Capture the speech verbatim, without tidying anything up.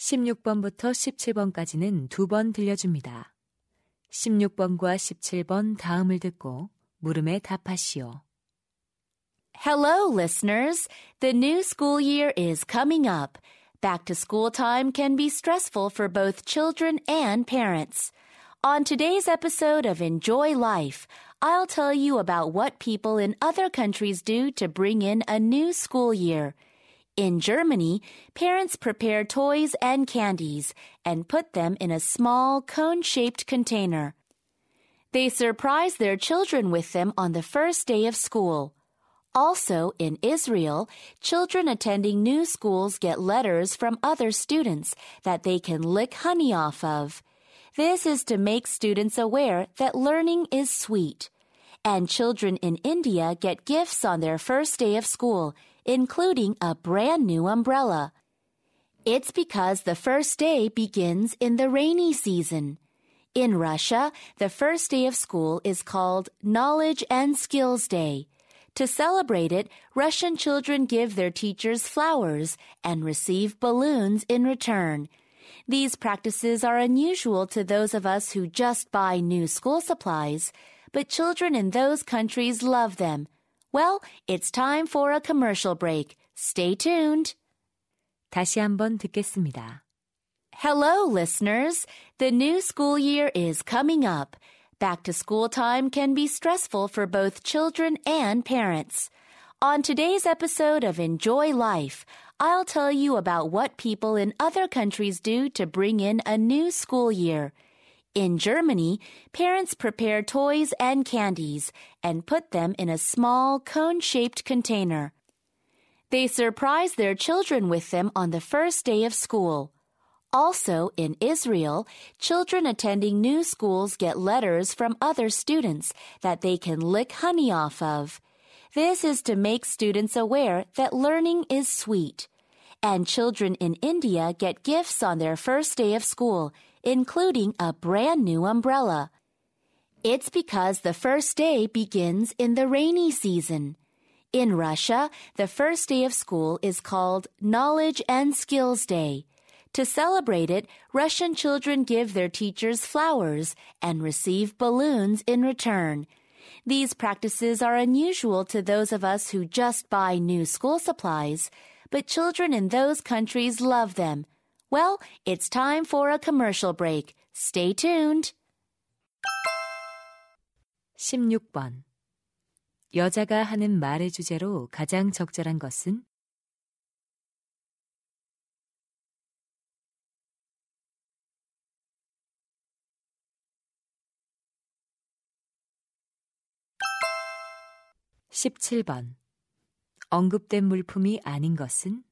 십육 번부터 십칠 번까지는 두 번 들려줍니다. 십육 번과 십칠 번 다음을 듣고 물음에 답하시오. Hello, listeners. The new school year is coming up. Back to school time can be stressful for both children and parents. On today's episode of Enjoy Life, I'll tell you about what people in other countries do to bring in a new school year. In Germany, parents prepare toys and candies and put them in a small cone-shaped container. They surprise their children with them on the first day of school. Also, in Israel, children attending new schools get letters from other students that they can lick honey off of. This is to make students aware that learning is sweet. And children in India get gifts on their first day of school, including a brand new umbrella. It's because the first day begins in the rainy season. In Russia, the first day of school is called Knowledge and Skills Day. To celebrate it, Russian children give their teachers flowers and receive balloons in return. These practices are unusual to those of us who just buy new school supplies, but children in those countries love them. Well, it's time for a commercial break. Stay tuned. 다시 한번 듣겠습니다. Hello, listeners. The new school year is coming up. Back to school time can be stressful for both children and parents. On today's episode of Enjoy Life, I'll tell you about what people in other countries do to bring in a new school year. In Germany, parents prepare toys and candies and put them in a small cone-shaped container. They surprise their children with them on the first day of school. Also, in Israel, children attending new schools get letters from other students that they can lick honey off of. This is to make students aware that learning is sweet. And children in India get gifts on their first day of school, including a brand new umbrella. It's because the first day begins in the rainy season. In Russia, the first day of school is called Knowledge and Skills Day. To celebrate it, Russian children give their teachers flowers and receive balloons in return. These practices are unusual to those of us who just buy new school supplies, but children in those countries love them. Well, it's time for a commercial break. Stay tuned. 십육 번. 여자가 하는 말의 주제로 가장 적절한 것은? 십칠 번. 언급된 물품이 아닌 것은?